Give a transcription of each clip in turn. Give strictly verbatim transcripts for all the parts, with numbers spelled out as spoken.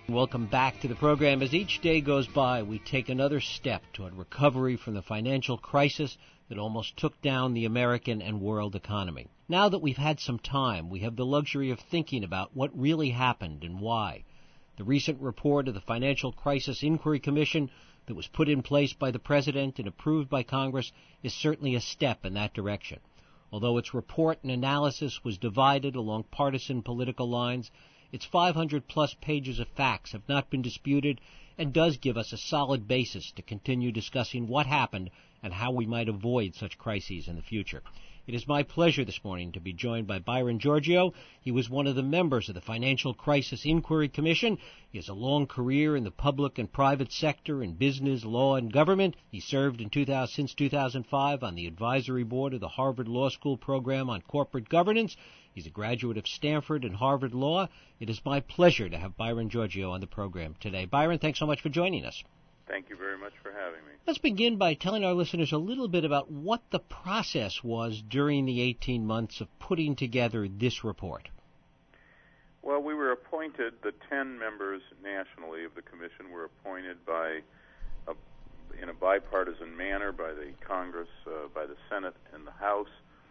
Welcome back to the program. As each day goes by, we take another step toward recovery from the financial crisis that almost took down the American and world economy. Now that we've had some time, we have the luxury of thinking about what really happened and why. The recent report of the Financial Crisis Inquiry Commission that was put in place by the President and approved by Congress is certainly a step in that direction. Although its report and analysis was divided along partisan political lines, its five hundred plus pages of facts have not been disputed and does give us a solid basis to continue discussing what happened and how we might avoid such crises in the future. It is my pleasure this morning to be joined by Byron Giorgio. He was one of the members of the Financial Crisis Inquiry Commission. He has a long career in the public and private sector in business, law, and government. He served in two thousand, since two thousand five on the advisory board of the Harvard Law School program on corporate governance. He's a graduate of Stanford and Harvard Law. It is my pleasure to have Byron Giorgio on the program today. Byron, thanks so much for joining us. Thank you very much for having me. Let's begin by telling our listeners a little bit about what the process was during the eighteen months of putting together this report. Well, we were appointed, the ten members nationally of the commission were appointed by, a, in a bipartisan manner by the Congress, uh, by the Senate and the House.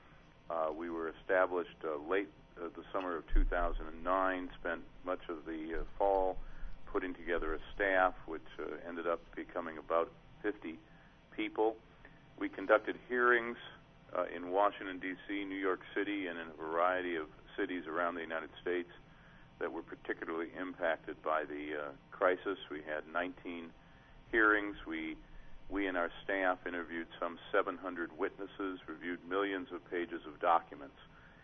Uh, we were established uh, late uh, the summer of two thousand nine, spent much of the uh, fall putting together a staff, which uh, ended up becoming about fifty people. We conducted hearings uh, in Washington, D C, New York City, and in a variety of cities around the United States that were particularly impacted by the uh, crisis. We had nineteen hearings. We, we and our staff interviewed some seven hundred witnesses, reviewed millions of pages of documents.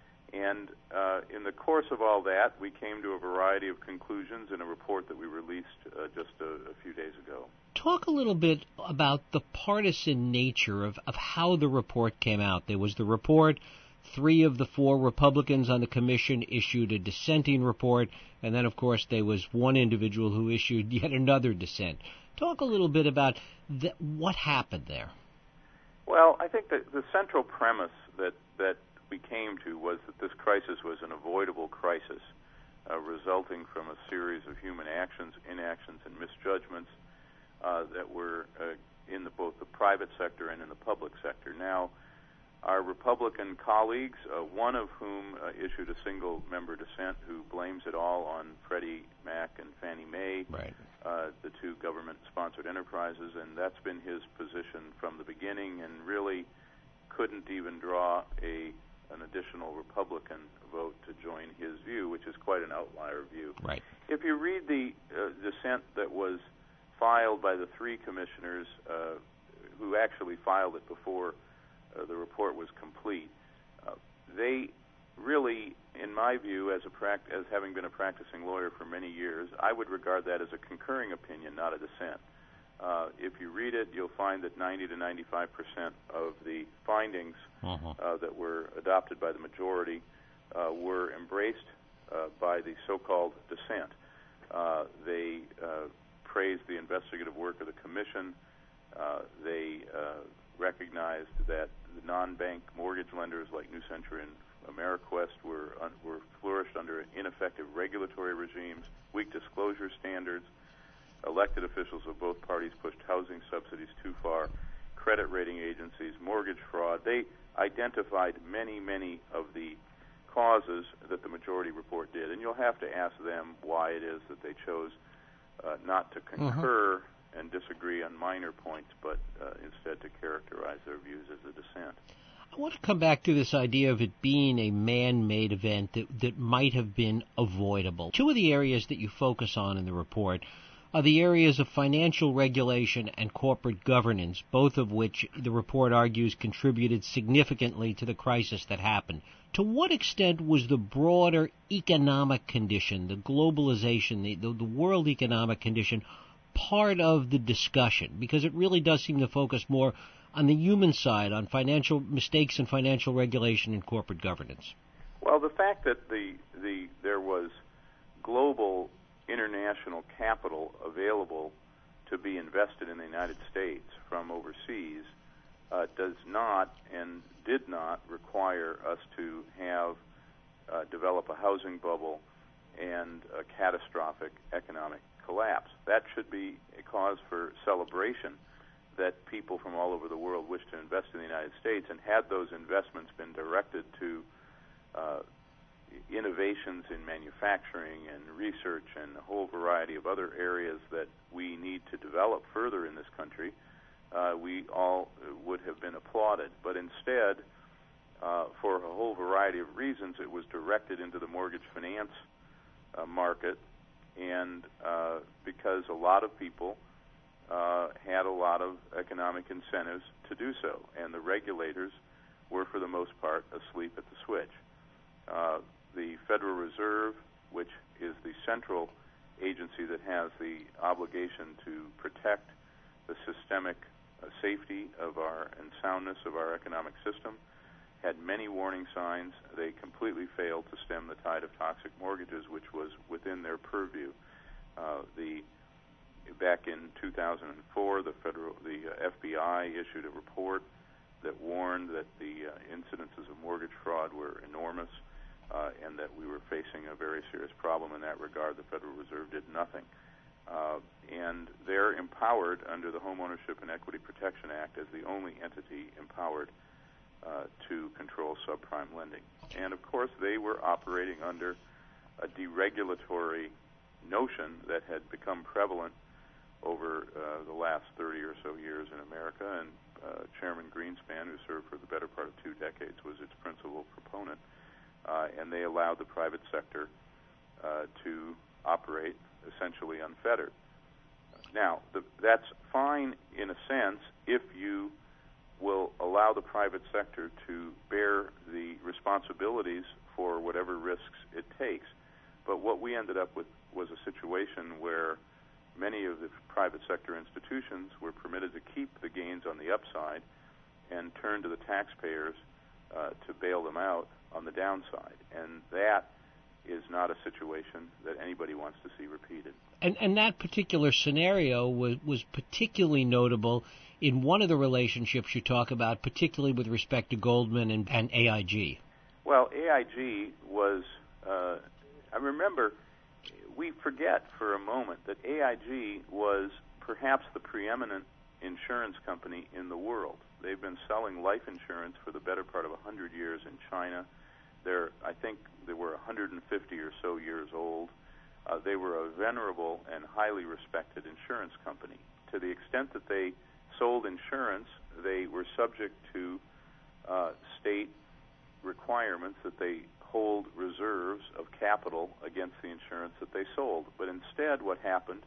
And uh, in the course of all that, we came to a variety of conclusions in a report that we released uh, just a, a few days ago. Talk a little bit about the partisan nature of, of how the report came out. There was the report, three of the four Republicans on the commission issued a dissenting report, and then, of course, there was one individual who issued yet another dissent. Talk a little bit about the, what happened there. Well, I think that the central premise that, that we came to was that this crisis was an avoidable crisis uh, resulting from a series of human actions, inactions, and misjudgments uh, that were uh, in the, both the private sector and in the public sector. Now, our Republican colleagues, uh, one of whom uh, issued a single-member dissent who blames it all on Freddie Mac and Fannie Mae, right. uh, the two government-sponsored enterprises, and that's been his position from the beginning, and really couldn't even draw a an additional Republican vote to join his view, which is quite an outlier view. Right. If you read the uh, dissent that was filed by the three commissioners uh, who actually filed it before uh, the report was complete, uh, they really, in my view, as a pract- as having been a practicing lawyer for many years, I would regard that as a concurring opinion, not a dissent. Uh, if you read it, you'll find that ninety to ninety-five percent of the findings uh-huh. uh, that were adopted by the majority uh, were embraced uh, by the so-called dissent. Uh, they uh, praised the investigative work of the commission. Uh, they uh, recognized that the non-bank mortgage lenders like New Century and AmeriQuest were, un- were flourished under ineffective regulatory regimes, weak disclosure standards. Elected officials of both parties pushed housing subsidies too far, credit rating agencies, mortgage fraud. They identified many, many of the causes that the majority report did, and you'll have to ask them why it is that they chose uh, not to concur uh-huh. and disagree on minor points, but uh, instead to characterize their views as a dissent. I want to come back to this idea of it being a man-made event that, that might have been avoidable. Two of the areas that you focus on in the report are the areas of financial regulation and corporate governance, both of which the report argues contributed significantly to the crisis that happened. To what extent was the broader economic condition, the globalization, the, the, the world economic condition, part of the discussion? Because it really does seem to focus more on the human side, on financial mistakes in financial regulation and corporate governance. Well, the fact that the the there was global international capital available to be invested in the United States from overseas uh, does not and did not require us to have uh, develop a housing bubble and a catastrophic economic collapse. That should be a cause for celebration that people from all over the world wish to invest in the United States, and had those investments been directed to uh, innovations in manufacturing and research and a whole variety of other areas that we need to develop further in this country, uh, we all would have been applauded. But instead, uh, for a whole variety of reasons, it was directed into the mortgage finance uh, market, and uh, because a lot of people uh, had a lot of economic incentives to do so, and the regulators were, for the most part, asleep at the switch. Uh, the Federal Reserve, which is the central agency that has the obligation to protect the systemic uh, safety of our and soundness of our economic system, had many warning signs. They completely failed to stem the tide of toxic mortgages, which was within their purview. Uh, the back in two thousand four, the federal, the uh, F B I issued a report that warned that the uh, incidences of mortgage fraud were enormous, uh, and that we were facing a very serious problem in that regard. The Federal Reserve did nothing. Uh, and they're empowered under the Homeownership and Equity Protection Act as the only entity empowered uh, to control subprime lending. And, of course, they were operating under a deregulatory notion that had become prevalent over uh, the last thirty or so years in America, and uh, Chairman Greenspan, who served for the better part of two decades, was its principal proponent. Uh, and they allowed the private sector uh, to operate essentially unfettered. Now, the, that's fine in a sense if you will allow the private sector to bear the responsibilities for whatever risks it takes. But what we ended up with was a situation where many of the private sector institutions were permitted to keep the gains on the upside and turn to the taxpayers uh, to bail them out on the downside. And that is not a situation that anybody wants to see repeated. And, and that particular scenario was, was particularly notable in one of the relationships you talk about, particularly with respect to Goldman and, and A I G. Well, A I G was, uh, I remember, we forget for a moment that A I G was perhaps the preeminent insurance company in the world. They've been selling life insurance for the better part of one hundred years in China. They're, I think they were one hundred fifty or so years old. Uh, they were a venerable and highly respected insurance company. To the extent that they sold insurance, they were subject to uh, state requirements that they hold reserves of capital against the insurance that they sold. But instead, what happened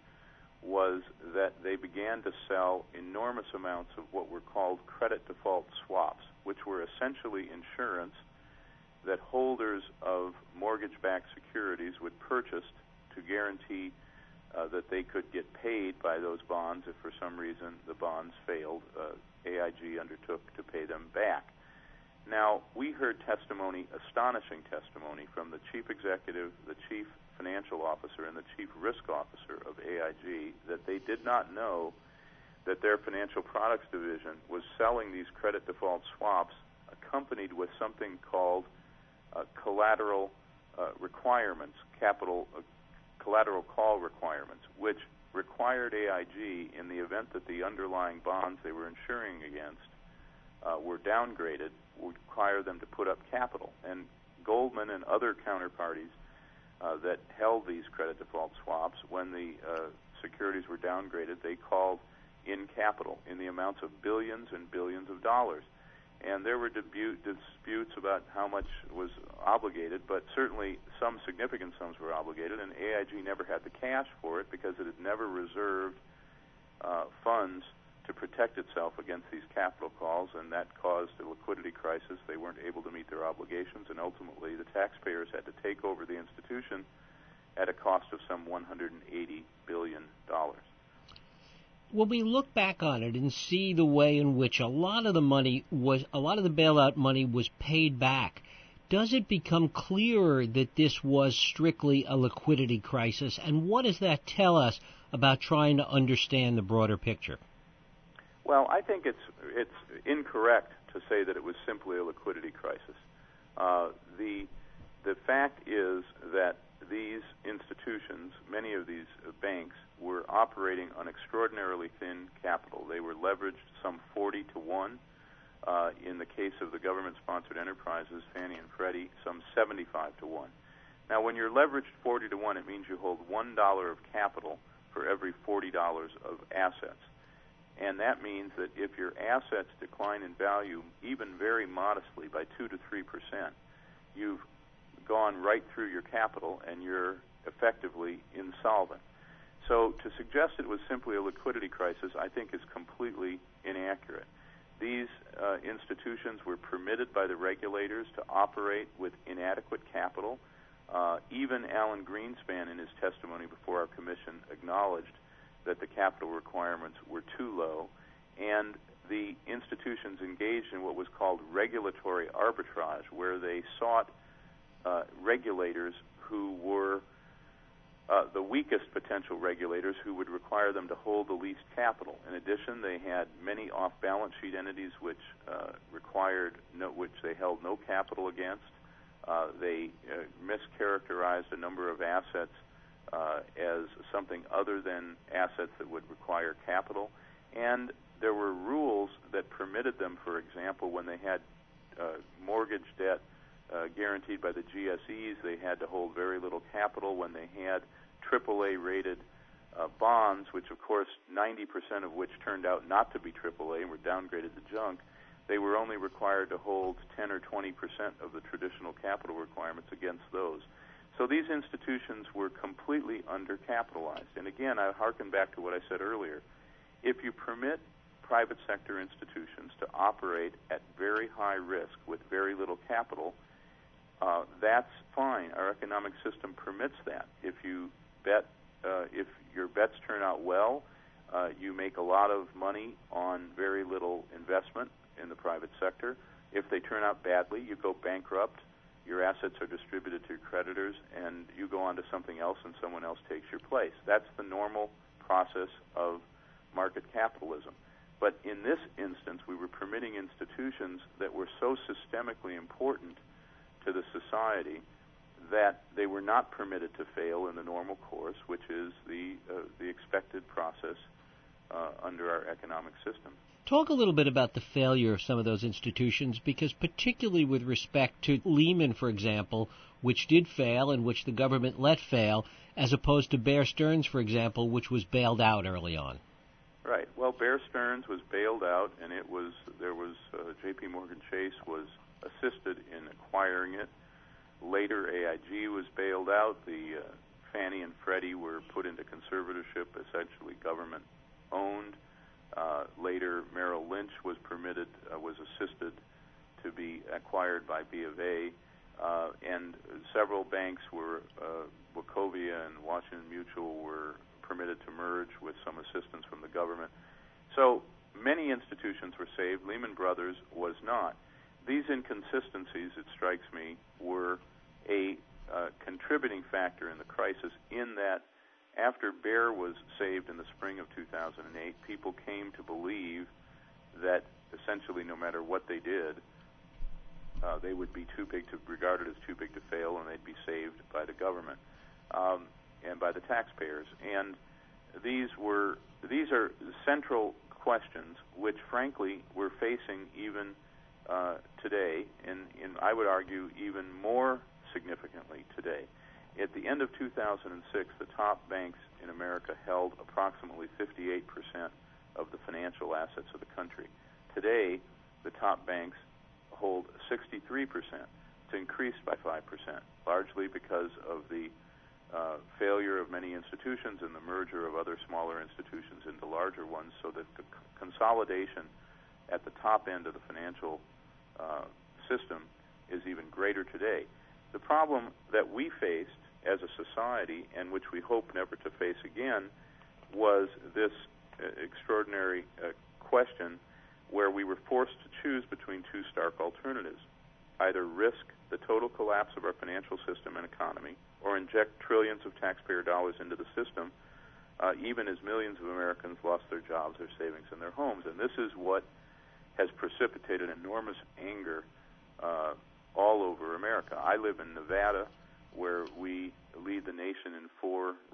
was that they began to sell enormous amounts of what were called credit default swaps, which were essentially insurance that holders of mortgage-backed securities would purchase to guarantee uh, that they could get paid by those bonds if for some reason the bonds failed. Uh, A I G undertook to pay them back. Now, we heard testimony, astonishing testimony, from the chief executive, the chief financial officer, and the chief risk officer of A I G that they did not know that their financial products division was selling these credit default swaps accompanied with something called uh, collateral uh, requirements, capital uh, collateral call requirements, which required A I G, in the event that the underlying bonds they were insuring against uh, were downgraded, would require them to put up capital. And Goldman and other counterparties uh, that held these credit default swaps, when the uh, securities were downgraded, they called in capital in the amounts of billions and billions of dollars. And there were debu- disputes about how much was obligated, but certainly some significant sums were obligated, and A I G never had the cash for it because it had never reserved uh, funds to protect itself against these capital calls, and that caused a liquidity crisis. They weren't able to meet their obligations, and ultimately the taxpayers had to take over the institution at a cost of some one hundred eighty billion dollars. When we look back on it and see the way in which a lot of the money was, a lot of the bailout money was paid back, does it become clearer that this was strictly a liquidity crisis? And what does that tell us about trying to understand the broader picture? Well, I think it's it's incorrect to say that it was simply a liquidity crisis. Uh, the the fact is that these institutions, many many of these uh, banks were operating on extraordinarily thin capital. They were leveraged some forty to one. Uh, in the case of the government-sponsored enterprises, Fannie and Freddie, some seventy-five to one. Now, when you're leveraged forty to one, it means you hold one dollar of capital for every forty dollars of assets. And that means that if your assets decline in value, even very modestly, by two to three percent, you've gone right through your capital and you're effectively insolvent. So to suggest it was simply a liquidity crisis, I think is completely inaccurate. These uh, institutions were permitted by the regulators to operate with inadequate capital. Uh, even Alan Greenspan, in his testimony before our commission, acknowledged that the capital requirements were too low, and the institutions engaged in what was called regulatory arbitrage, where they sought uh, regulators who were uh, the weakest potential regulators, who would require them to hold the least capital. In addition, they had many off-balance sheet entities which uh, required no, which they held no capital against. Uh, they uh, mischaracterized a number of assets uh, as something other than assets that would require capital. And there were rules that permitted them, for example, when they had uh, mortgage debt uh, guaranteed by the G S Es, they had to hold very little capital. When they had triple A rated uh, bonds, which of course ninety percent of which turned out not to be triple A and were downgraded to junk, they were only required to hold ten or twenty percent of the traditional capital requirements against those. So these institutions were completely undercapitalized. And again, I hearken back to what I said earlier. If you permit private sector institutions to operate at very high risk with very little capital, uh, that's fine. Our economic system permits that. If you bet, uh, if your bets turn out well, uh, you make a lot of money on very little investment in the private sector. If they turn out badly, you go bankrupt, your assets are distributed to your creditors, and you go on to something else and someone else takes your place. That's the normal process of market capitalism. But in this instance, we were permitting institutions that were so systemically important to the society that they were not permitted to fail in the normal course, which is the uh, the expected process uh, under our economic system. Talk a little bit about the failure of some of those institutions, because particularly with respect to Lehman, for example, which did fail and which the government let fail, as opposed to Bear Stearns, for example, which was bailed out early on. Right. Well, Bear Stearns was bailed out, and it was there was uh, J P Morgan Chase was assisted in acquiring it. Later, A I G was bailed out. The uh, Fannie and Freddie were put into conservatorship, essentially government-owned. Uh, later, Merrill Lynch was permitted, uh, was assisted to be acquired by B of A, uh, and several banks were, uh, Wachovia and Washington Mutual, were permitted to merge with some assistance from the government. So many institutions were saved. Lehman Brothers was not. These inconsistencies, it strikes me, were a uh, contributing factor in the crisis, in that after Bear was saved in the spring of two thousand eight, people came to believe that essentially no matter what they did, uh, they would be too big to, regarded as too big to fail, and they'd be saved by the government um, and by the taxpayers. And these were these are central questions which, frankly, we're facing even uh, today, and, and I would argue even more significantly today. At the end of two thousand six, the top banks in America held approximately fifty-eight percent of the financial assets of the country. Today, the top banks hold sixty-three percent. It's increased by five percent, largely because of the uh, failure of many institutions and the merger of other smaller institutions into larger ones, so that the c- consolidation at the top end of the financial uh, system is even greater today. The problem that we faced as a society, and which we hope never to face again, was this uh, extraordinary uh, question where we were forced to choose between two stark alternatives: either risk the total collapse of our financial system and economy, or inject trillions of taxpayer dollars into the system, uh, even as millions of Americans lost their jobs, their savings, and their homes. And this is what has precipitated enormous anger uh, all over America. I live in Nevada, where we lead the nation in four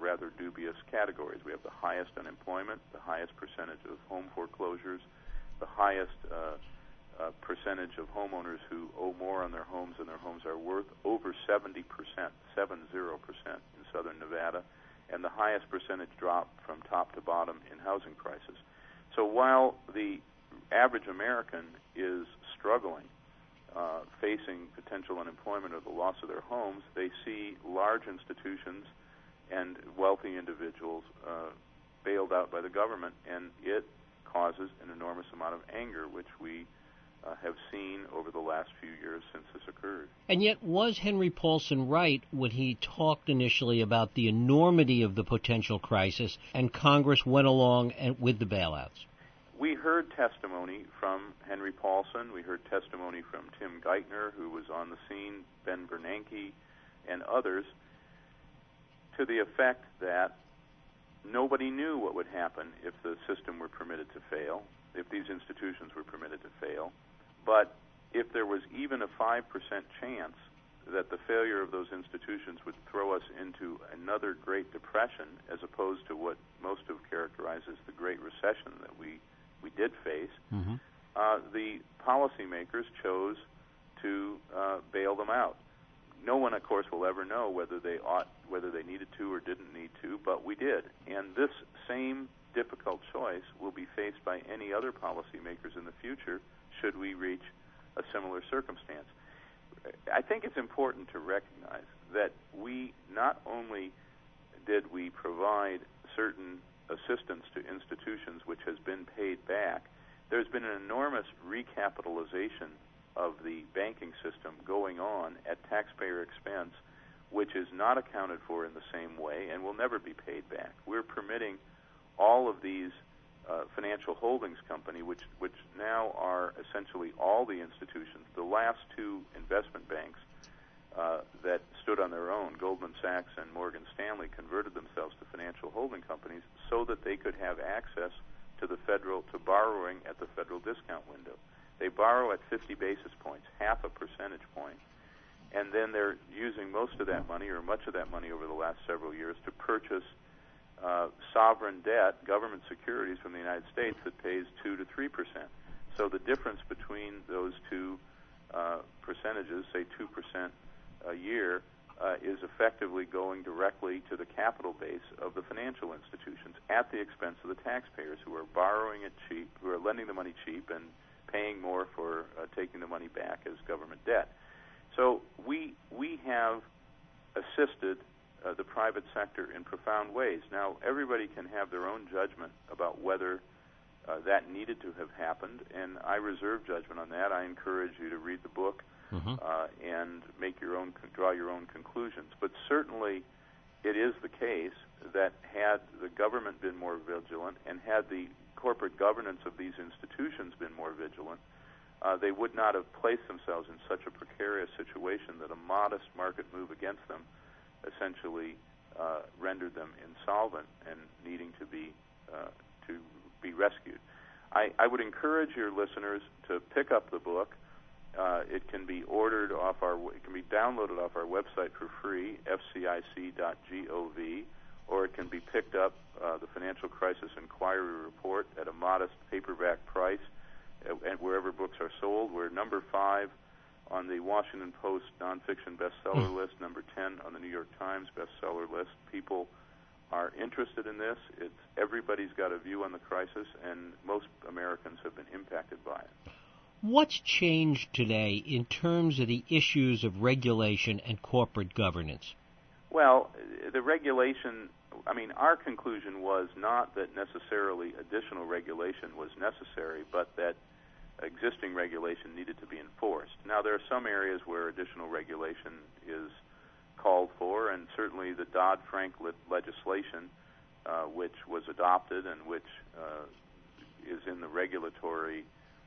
rather dubious categories. We have the highest unemployment, the highest percentage of home foreclosures, the highest uh, uh, percentage of homeowners who owe more on their homes than their homes are worth, over seventy percent, seven zero percent in southern Nevada, and the highest percentage drop from top to bottom in housing prices. So while the average American is struggling, uh, facing potential unemployment or the loss of their homes, they see large institutions and wealthy individuals uh, bailed out by the government, and it causes an enormous amount of anger, which we uh, have seen over the last few years since this occurred. And yet, was Henry Paulson right when he talked initially about the enormity of the potential crisis, and Congress went along and, with the bailouts? We heard testimony from Henry Paulson. We heard testimony from Tim Geithner, who was on the scene, Ben Bernanke, and others, to the effect that nobody knew what would happen if the system were permitted to fail, if these institutions were permitted to fail. But if there was even a five percent chance that the failure of those institutions would throw us into another Great Depression, as opposed to what most have characterized as the Great Recession that we, we did face, mm-hmm. uh, the policymakers chose to uh, bail them out. No one, of course, will ever know whether they ought, whether they needed to or didn't need to, but we did. And this same difficult choice will be faced by any other policymakers in the future should we reach a similar circumstance. I think it's important to recognize that we not only did we provide certain assistance to institutions which has been paid back, there's been an enormous recapitalization of the banking system going on at taxpayer expense, which is not accounted for in the same way and will never be paid back. We're permitting all of these uh, financial holdings company, which which now are essentially all the institutions, the last two investment banks uh, that stood on their own, Goldman Sachs and Morgan Stanley, converted themselves to financial holding companies so that they could have access to the federal, to borrowing at the federal discount window. They borrow at fifty basis points, half a percentage point, and then they're using most of that money, or much of that money over the last several years, to purchase uh, sovereign debt, government securities from the United States that pays two to three percent. So the difference between those two uh, percentages, say two percent a year, uh, is effectively going directly to the capital base of the financial institutions at the expense of the taxpayers, who are borrowing it cheap, who are lending the money cheap, and paying more for uh, taking the money back as government debt. So we we have assisted uh, the private sector in profound ways. Now, everybody can have their own judgment about whether uh, that needed to have happened, and I reserve judgment on that. I encourage you to read the book mm-hmm. uh, and make your own, draw your own conclusions. But certainly, it is the case that had the government been more vigilant and had the corporate governance of these institutions been more vigilant, uh, they would not have placed themselves in such a precarious situation that a modest market move against them essentially uh, rendered them insolvent and needing to be uh, to be rescued. I, I would encourage your listeners to pick up the book. Uh, it can be ordered off our, it can be downloaded off our website for free, f c i c dot gov, or it can be picked up, uh, the Financial Crisis Inquiry Report, at a modest paperback price, uh, and wherever books are sold. We're number five on the Washington Post nonfiction bestseller mm. list, number ten on the New York Times bestseller list. People are interested in this. It's everybody's got a view on the crisis, and most Americans have been impacted by it. What's changed today in terms of the issues of regulation and corporate governance? Well, the regulation, I mean, our conclusion was not that necessarily additional regulation was necessary, but that existing regulation needed to be enforced. Now, there are some areas where additional regulation is called for, and certainly the Dodd-Frank le- legislation, uh, which was adopted and which uh, is in the regulatory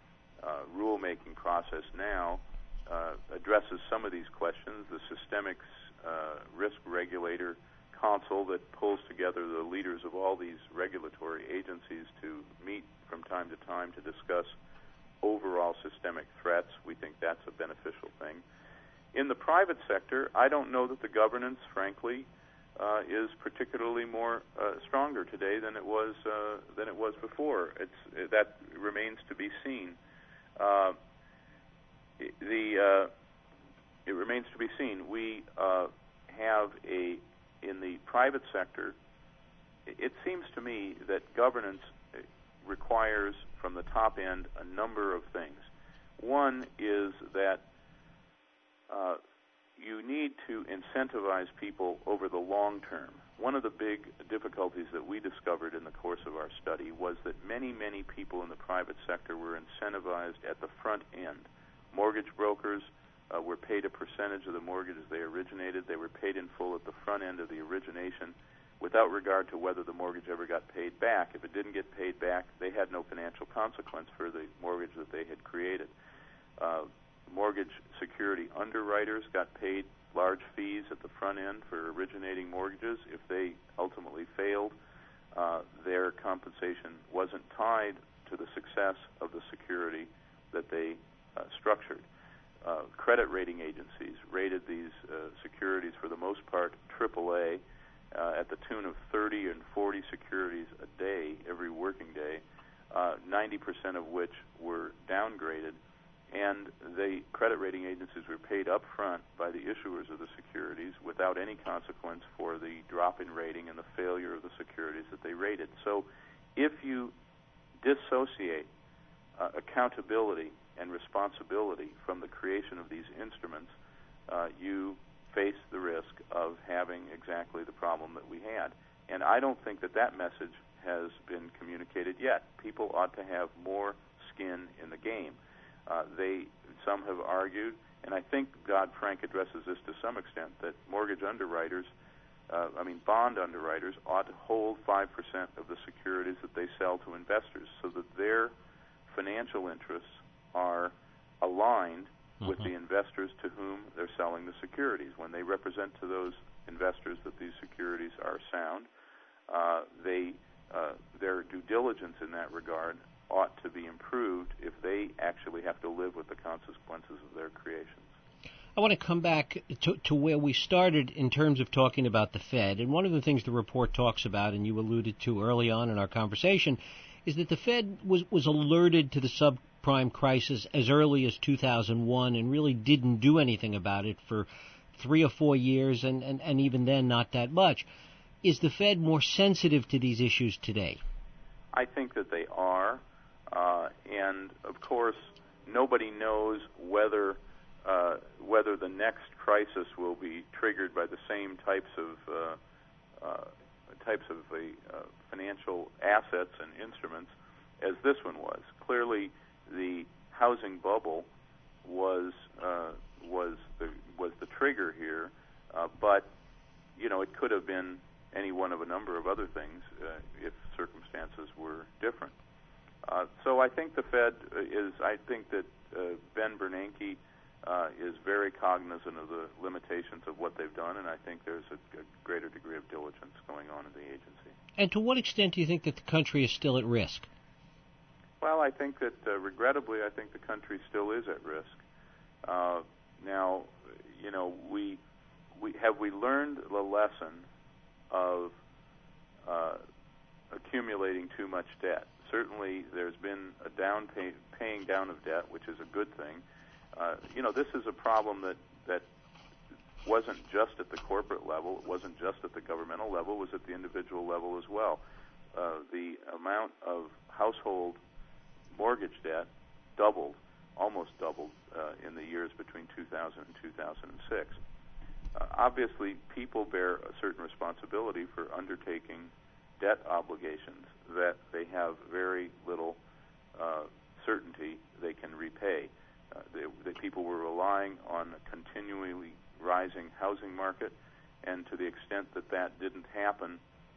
uh, rulemaking process now, uh, addresses some of these questions. The Systemic uh, Risk Regulator Council that pulls together the leaders of all these regulatory agencies to meet from time to time to discuss overall systemic threats. We think that's a beneficial thing. In the private sector, I don't know that the governance, frankly, uh, is particularly more uh, stronger today than it was uh, than it was before. It's that remains to be seen. Uh, the uh, it remains to be seen. We uh, have a in the private sector. It seems to me that governance requires from the top end a number of things. One is that uh, you need to incentivize people over the long term. One of the big difficulties that we discovered in the course of our study was that many, many people in the private sector were incentivized at the front end. Mortgage brokers uh, were paid a percentage of the mortgages they originated. They were paid in full at the front end of the origination without regard to whether the mortgage ever got paid back. If it didn't get paid back, they had no financial consequence for the mortgage that they had created. Uh, mortgage security underwriters got paid large fees at the front end for originating mortgages. If they ultimately failed, uh, their compensation wasn't tied to the success of the security that they uh, structured. Uh, credit rating agencies rated these uh, securities for the most part triple A uh, at the tune of thirty and forty securities a day, every working day, uh, ninety percent of which were downgraded. And the credit rating agencies were paid up front by the issuers of the securities without any consequence for the drop in rating and the failure of the securities that they rated. So if you dissociate uh, accountability and responsibility from the creation of these instruments, uh, you face the risk of having exactly the problem that we had. And I don't think that that message has been communicated yet. People ought to have more skin in the game. Uh, they, some have argued, and I think Dodd-Frank addresses this to some extent, that mortgage underwriters, uh, I mean bond underwriters, ought to hold five percent of the securities that they sell to investors so that their financial interests are aligned mm-hmm. with the investors to whom they're selling the securities. When they represent to those investors that these securities are sound, uh, they, uh, their due diligence in that regard ought to be improved if they actually have to live with the consequences of their creations. I want to come back to, to where we started in terms of talking about the Fed. And one of the things the report talks about, and you alluded to early on in our conversation, is that the Fed was, was alerted to the subprime crisis as early as two thousand one and really didn't do anything about it for three or four years, and, and, and even then not that much. Is the Fed more sensitive to these issues today? I think that they are. Uh, and, of course, nobody knows whether uh, whether the next crisis will be triggered by the same types of uh, uh, types of uh, financial assets and instruments as this one was. Clearly, the housing bubble was uh, was the was the trigger here, uh, but you know it could have been any one of a number of other things uh, if circumstances were different. Uh, so I think the Fed is, I think that uh, Ben Bernanke uh, is very cognizant of the limitations of what they've done, and I think there's a, a greater degree of diligence going on in the agency. And to what extent do you think that the country is still at risk? Well, I think that, uh, regrettably, I think the country still is at risk. Uh, now, you know, we, we have we learned the lesson of uh, accumulating too much debt. Certainly, there's been a down pay, paying down of debt, which is a good thing. Uh, you know, this is a problem that, that wasn't just at the corporate level, it wasn't just at the governmental level, it was at the individual level as well. Uh, the amount of household mortgage debt doubled, almost doubled, uh, in the years between two thousand and two thousand six. Uh, obviously, people bear a certain responsibility for undertaking debt obligations that they have very little uh, certainty they can repay. Uh, they, the people were relying on a continually rising housing market, and to the extent that that didn't happen,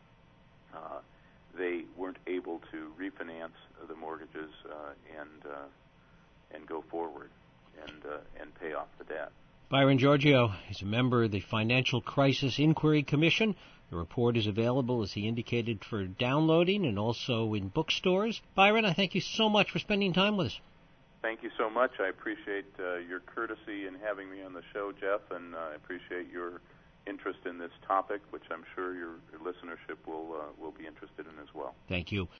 uh, they weren't able to refinance the mortgages uh, and uh, and go forward and uh, and pay off the debt. Byron Giorgio is a member of the Financial Crisis Inquiry Commission. The report is available, as he indicated, for downloading and also in bookstores. Byron, I thank you so much for spending time with us. Thank you so much. I appreciate uh, your courtesy in having me on the show, Jeff, and uh, I appreciate your interest in this topic, which I'm sure your, your listenership will uh, will be interested in as well. Thank you.